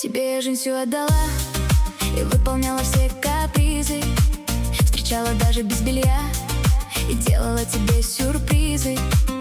Тебе я жизнь всю отдала и выполняла все капризы, встречала даже без белья и делала тебе сюрпризы.